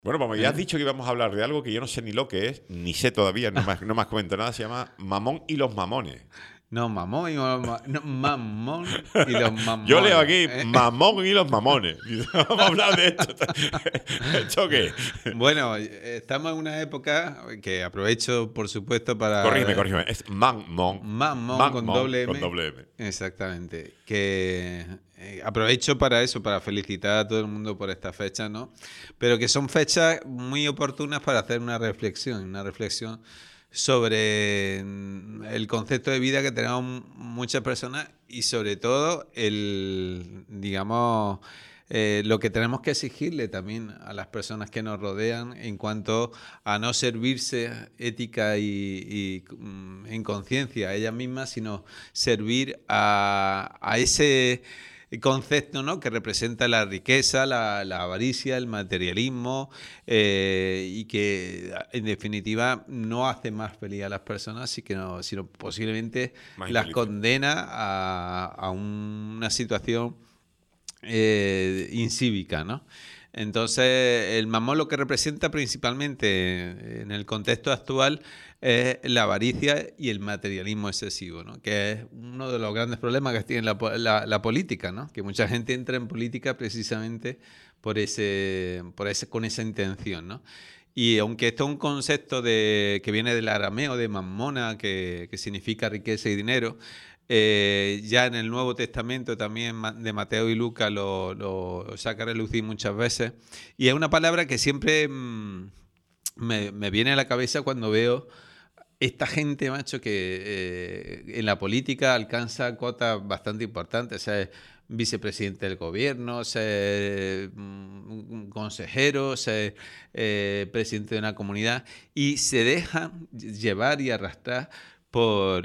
Bueno, como ya has ¿eh? dicho que íbamos a hablar de algo que yo no sé ni lo que es, ni sé todavía, no me has comentado nada, se llama Mamón y los Mamones. No, mamón y no, mamón y los Yo leo mamones. aquí Mamón y los Mamones. Dice, vamos a hablar de esto. ¿Esto qué? Bueno, estamos en una época que aprovecho, por supuesto, Corrígeme, para corrígeme. Es Mamón. mamón con Mamón doble con M. doble M. Exactamente. Que aprovecho para eso, para felicitar a todo el mundo por esta fecha, ¿no? Pero que son fechas muy oportunas para hacer una reflexión sobre el concepto de vida que tenemos muchas personas y sobre todo digamos, lo que tenemos que exigirle también a las personas que nos rodean en cuanto a no servirse ética en conciencia a ellas mismas, sino servir a ese concepto, ¿no?, que representa la riqueza, la avaricia, el materialismo, y que en definitiva no hace más feliz a las personas, sino posiblemente Más las infelices. condena a una situación incívica, ¿no? Entonces, el mamón lo que representa principalmente en el contexto actual es la avaricia y el materialismo excesivo, ¿no? Que es uno de los grandes problemas que tiene la política, ¿no? Que mucha gente entra en política precisamente con esa intención, ¿no? Y aunque esto es un concepto que viene del arameo de mamona, que significa riqueza y dinero, ya en el Nuevo Testamento también de Mateo y Lucas lo saca a relucir muchas veces. Y es una palabra que siempre me viene a la cabeza cuando veo esta gente, macho, que en la política alcanza cotas bastante importantes. O sea, vicepresidente del gobierno, ser un consejero, ser presidente de una comunidad, y se dejan llevar y arrastrar por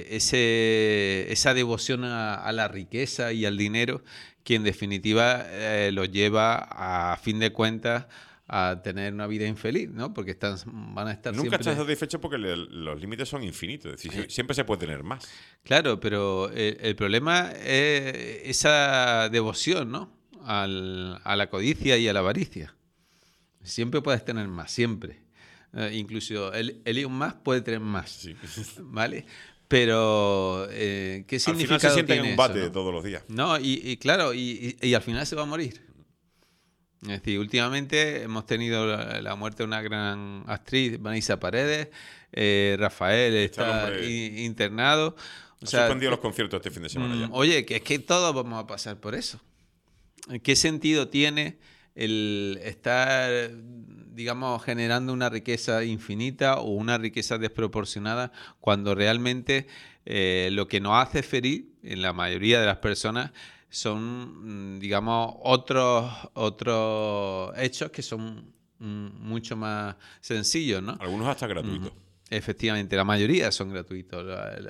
esa devoción a la riqueza y al dinero, que en definitiva los lleva, a fin de cuentas, a tener una vida infeliz, ¿no? Porque van a estar Nunca estás siempre... satisfecho porque los límites son infinitos. Es decir, Eh, siempre se puede tener más. claro, pero el problema es esa devoción, ¿no? A la codicia y a la avaricia. Siempre puedes tener más, siempre. Incluso Elon Musk puede tener más, Sí. ¿vale? Pero, ¿qué Al final se significado sienten en tiene un eso, bate no? todos los días. No, y claro, y al final se va a morir. Es decir, últimamente hemos tenido la muerte de una gran actriz, Vanessa Paredes, Rafael Está el está hombre. internado. O Ha sea, suspendido los conciertos este fin de semana ya. oye, que es que todos vamos a pasar por eso. ¿Qué sentido tiene el estar, digamos, generando una riqueza infinita o una riqueza desproporcionada cuando realmente lo que nos hace feliz en la mayoría de las personas son, digamos, otros hechos que son mucho más sencillos, ¿no? Algunos hasta Ujú. gratuitos. Efectivamente, la mayoría son gratuitos.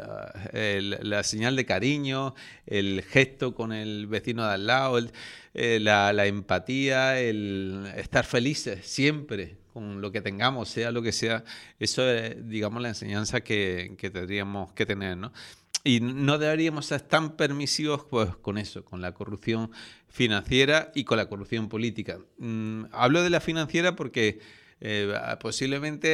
La señal de cariño, el gesto con el vecino de al lado, la empatía, el estar felices siempre con lo que tengamos, sea lo que sea, eso es, digamos, la enseñanza que tendríamos que tener, ¿no? Y no deberíamos ser tan permisivos, pues, con eso, con la corrupción financiera y con la corrupción política. Hablo de la financiera porque posiblemente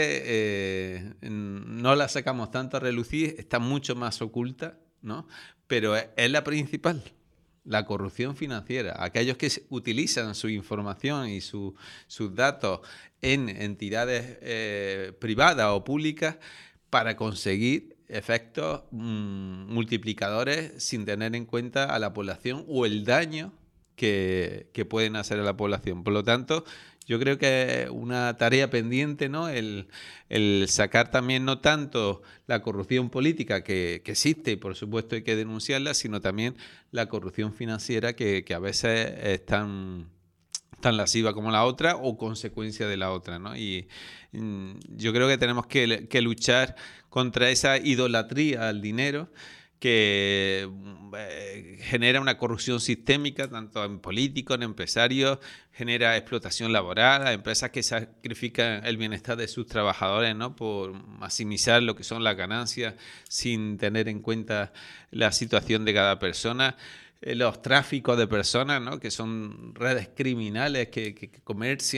no la sacamos tanto a relucir, está mucho más oculta, ¿no? Pero es la principal, la corrupción financiera. Aquellos que utilizan su información y sus datos en entidades privadas o públicas para conseguir efectos multiplicadores sin tener en cuenta a la población o el daño que pueden hacer a la población. Por lo tanto, yo creo que es una tarea pendiente, ¿no? El sacar también no tanto la corrupción política que existe y por supuesto hay que denunciarla, sino también la corrupción financiera que a veces es tan lasciva como la otra o consecuencia de la otra, ¿no? Y yo creo que tenemos que luchar contra esa idolatría al dinero que genera una corrupción sistémica, tanto en políticos, en empresarios, genera explotación laboral, a empresas que sacrifican el bienestar de sus trabajadores, ¿no?, por maximizar lo que son las ganancias sin tener en cuenta la situación de cada persona. Los tráficos de personas, ¿no?, que son redes criminales que comercian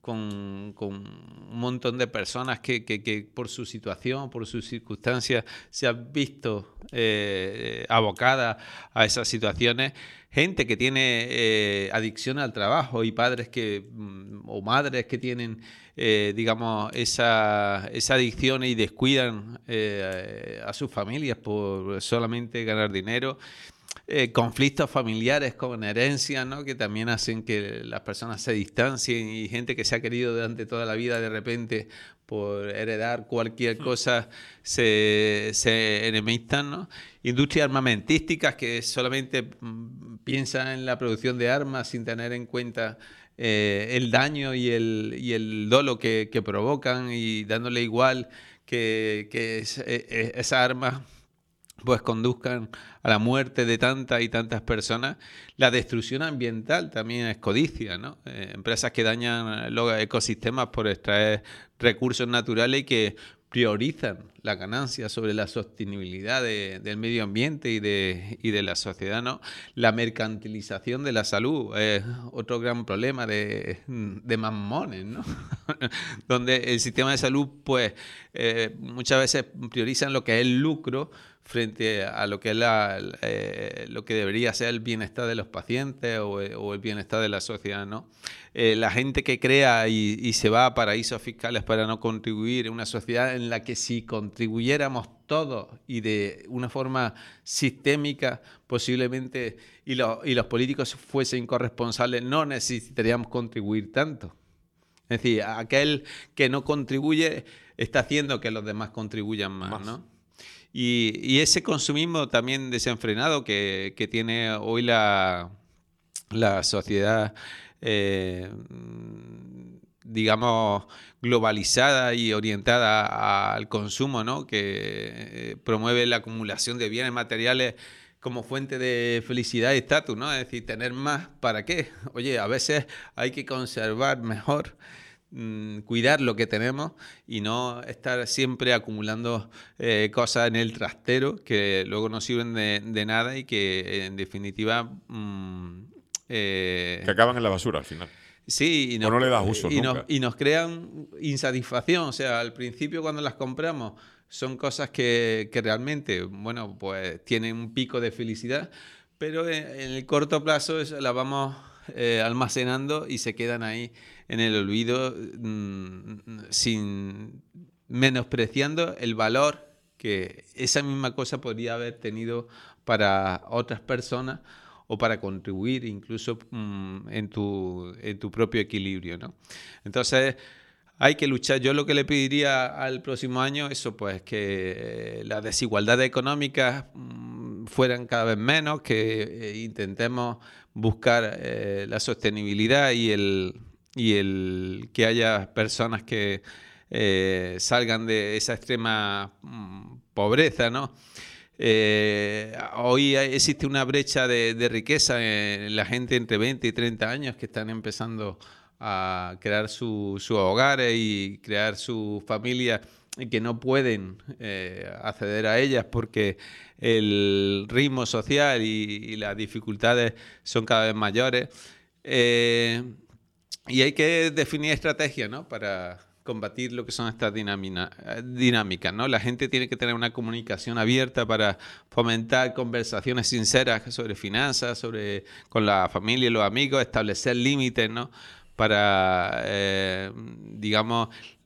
con un montón de personas que por su situación, por sus circunstancias, se han visto abocadas a esas situaciones. Gente que tiene adicción al trabajo y padres o madres que tienen, digamos, esa adicción y descuidan a sus familias por solamente ganar dinero. Conflictos familiares con herencia, ¿no? Que también hacen que las personas se distancien, y gente que se ha querido durante toda la vida, de repente por heredar cualquier cosa se enemistan, ¿no? Industrias armamentísticas que solamente piensan en la producción de armas sin tener en cuenta el daño y el dolo que provocan, y dándole igual que esas armas pues conduzcan a la muerte de tantas y tantas personas. La destrucción ambiental también es codicia, ¿no? Empresas que dañan los ecosistemas por extraer recursos naturales y que priorizan la ganancia sobre la sostenibilidad del medio ambiente y de la sociedad, ¿no? La mercantilización de la salud es otro gran problema de mamones, ¿no? Donde el sistema de salud, pues, muchas veces priorizan lo que es el lucro frente a lo que es lo que debería ser el bienestar de los pacientes o el bienestar de la sociedad, ¿no? La gente que crea y se va a paraísos fiscales para no contribuir, una sociedad en la que si contribuyéramos todos y de una forma sistémica, posiblemente, y los políticos fuesen corresponsables, no necesitaríamos contribuir tanto. Es decir, aquel que no contribuye está haciendo que los demás contribuyan más, ¿no? Y ese consumismo también desenfrenado que tiene hoy la sociedad, digamos, globalizada y orientada al consumo, ¿no? Que promueve la acumulación de bienes materiales como fuente de felicidad y estatus, ¿no? Es decir, tener más, ¿para qué? Oye, a veces hay que conservar mejor, cuidar lo que tenemos y no estar siempre acumulando cosas en el trastero que luego no sirven de nada y que en definitiva que acaban en la basura al final. Sí, o no le das uso nunca. Y nos crean insatisfacción. O sea, al principio cuando las compramos son cosas que realmente, bueno, pues tienen un pico de felicidad, pero en el corto plazo las vamos almacenando y se quedan ahí en el olvido, menospreciando el valor que esa misma cosa podría haber tenido para otras personas o para contribuir incluso en tu propio equilibrio, ¿no? Entonces hay que luchar. Yo lo que le pediría al próximo año, eso pues, que las desigualdades económicas fueran cada vez menos, que intentemos buscar la sostenibilidad y el que haya personas que salgan de esa extrema pobreza, ¿no? Hoy existe una brecha de riqueza en la gente entre 20 y 30 años que están empezando a crear sus hogares y crear su familia y que no pueden acceder a ellas porque el ritmo social y las dificultades son cada vez mayores. Y hay que definir estrategias, ¿no? Para combatir lo que son estas dinámicas, ¿no? La gente tiene que tener una comunicación abierta para fomentar conversaciones sinceras sobre finanzas, con la familia y los amigos, establecer límites, ¿no? Para, digamos,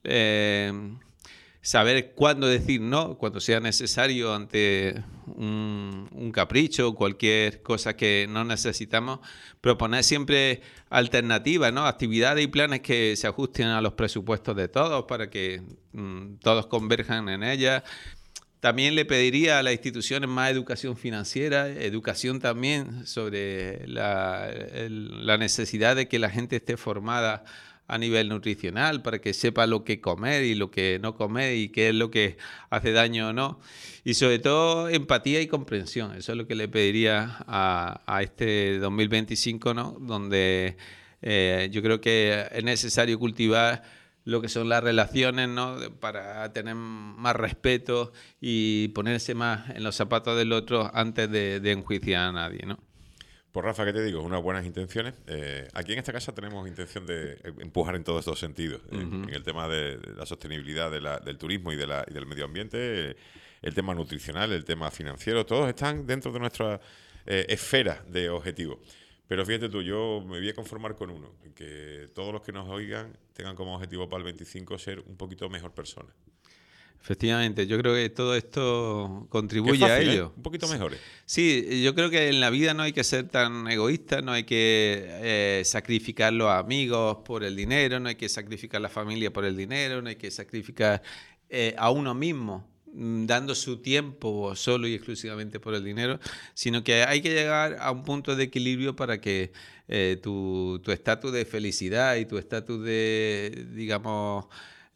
saber cuándo decir no, cuando sea necesario ante un capricho o cualquier cosa que no necesitamos. Proponer siempre alternativas, ¿no? Actividades y planes que se ajusten a los presupuestos de todos para que todos converjan en ellas. También le pediría a las instituciones más educación financiera, educación también sobre la necesidad de que la gente esté formada a nivel nutricional para que sepa lo que comer y lo que no comer y qué es lo que hace daño o no. Y sobre todo empatía y comprensión. Eso es lo que le pediría a este 2025, ¿no? Donde yo creo que es necesario cultivar lo que son las relaciones, ¿no? Para tener más respeto y ponerse más en los zapatos del otro antes de enjuiciar a nadie, ¿no? Pues Rafa, ¿qué te digo? Unas buenas intenciones. Aquí en esta casa tenemos intención de empujar en todos estos sentidos. En el tema de la sostenibilidad del turismo y del medio ambiente, el tema nutricional, el tema financiero, todos están dentro de nuestra esfera de objetivos. Pero fíjate tú, yo me voy a conformar con uno, que todos los que nos oigan tengan como objetivo para el 25 ser un poquito mejor persona. Efectivamente, yo creo que todo esto Qué contribuye fácil, a ello. Un poquito mejores. Sí, yo creo que en la vida no hay que ser tan egoísta, no hay que sacrificar los amigos por el dinero, no hay que sacrificar la familia por el dinero, no hay que sacrificar a uno mismo dando su tiempo solo y exclusivamente por el dinero, sino que hay que llegar a un punto de equilibrio para que tu estatus de felicidad y tu estatus de, digamos,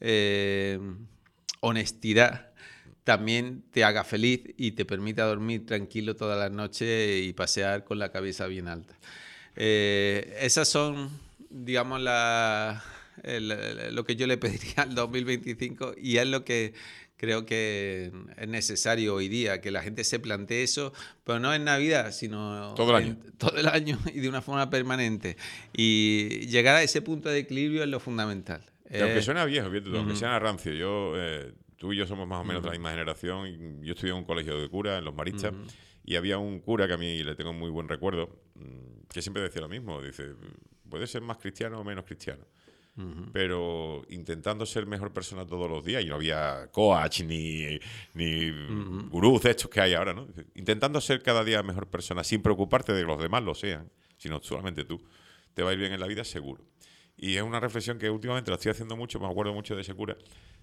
honestidad también te haga feliz y te permita dormir tranquilo todas las noches y pasear con la cabeza bien alta. Esas son, digamos, lo que yo le pediría al 2025 y es lo que creo que es necesario hoy día, que la gente se plantee eso, pero no en Navidad, sino todo el año. todo el año y de una forma permanente. Y llegar a ese punto de equilibrio es lo fundamental. Y aunque suena viejo, aunque sea rancio, tú y yo somos más o menos de la misma generación. Y yo estudié en un colegio de cura, en Los Maristas, y había un cura que a mí le tengo muy buen recuerdo, que siempre decía lo mismo. Dice, puedes ser más cristiano o menos cristiano, pero intentando ser mejor persona todos los días. Y no había coach ni gurús de estos que hay ahora, ¿no? Intentando ser cada día mejor persona, sin preocuparte de que los demás lo sean, sino solamente tú. Te va a ir bien en la vida seguro. Y es una reflexión que últimamente la estoy haciendo mucho, me acuerdo mucho de ese cura.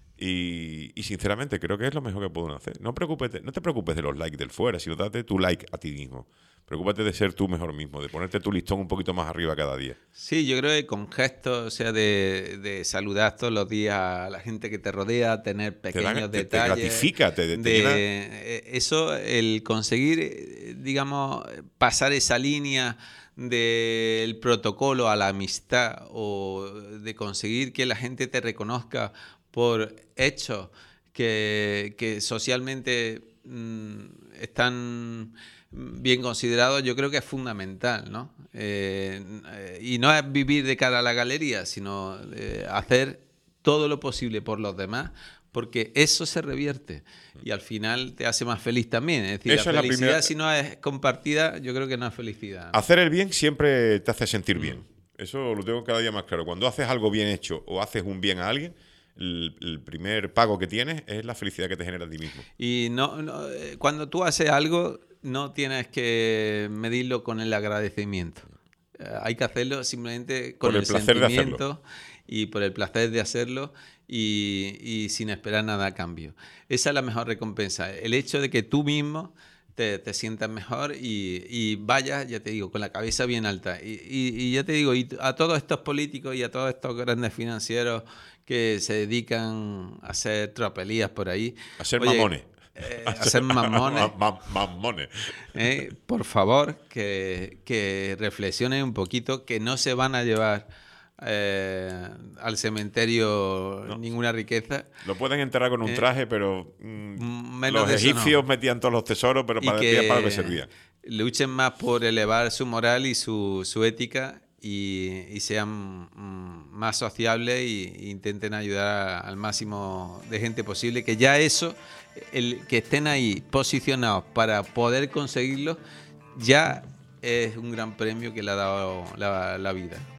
Y sinceramente creo que es lo mejor que puedo hacer. No te preocupes de los likes del fuera, sino date tu like a ti mismo. Preocúpate de ser tú mejor mismo, de ponerte tu listón un poquito más arriba cada día. Sí, yo creo que con gestos, o sea, de saludar todos los días a la gente que te rodea, tener pequeños detalles. Te gratifica, te llena. Eso, el conseguir, digamos, pasar esa línea del protocolo a la amistad o de conseguir que la gente te reconozca por hechos que socialmente están bien considerados, yo creo que es fundamental, ¿no? Y no es vivir de cara a la galería, sino hacer todo lo posible por los demás, porque eso se revierte y al final te hace más feliz también. Es decir, eso la felicidad, si no es compartida, yo creo que no es felicidad. Hacer el bien siempre te hace sentir bien. Eso lo tengo cada día más claro. Cuando haces algo bien hecho o haces un bien a alguien, el primer pago que tienes es la felicidad que te genera a ti mismo. Y cuando tú haces algo, no tienes que medirlo con el agradecimiento. Hay que hacerlo simplemente con el sentimiento y por el placer de hacerlo y sin esperar nada a cambio. Esa es la mejor recompensa. El hecho de que tú mismo te sientas mejor y vayas, ya te digo, con la cabeza bien alta. Y ya te digo, y a todos estos políticos y a todos estos grandes financieros que se dedican a hacer tropelías por ahí. A ser mamones. Hacer mamones. Mamones. Por favor, que reflexionen un poquito, que no se van a llevar al cementerio ninguna riqueza. Lo pueden enterrar con un traje, pero los egipcios egipcios metían todos los tesoros, pero para lo que servía. Luchen más por elevar su moral y su ética y sean más sociables e intenten ayudar al máximo de gente posible, que ya eso, el que estén ahí posicionados para poder conseguirlo, ya es un gran premio que le ha dado la vida.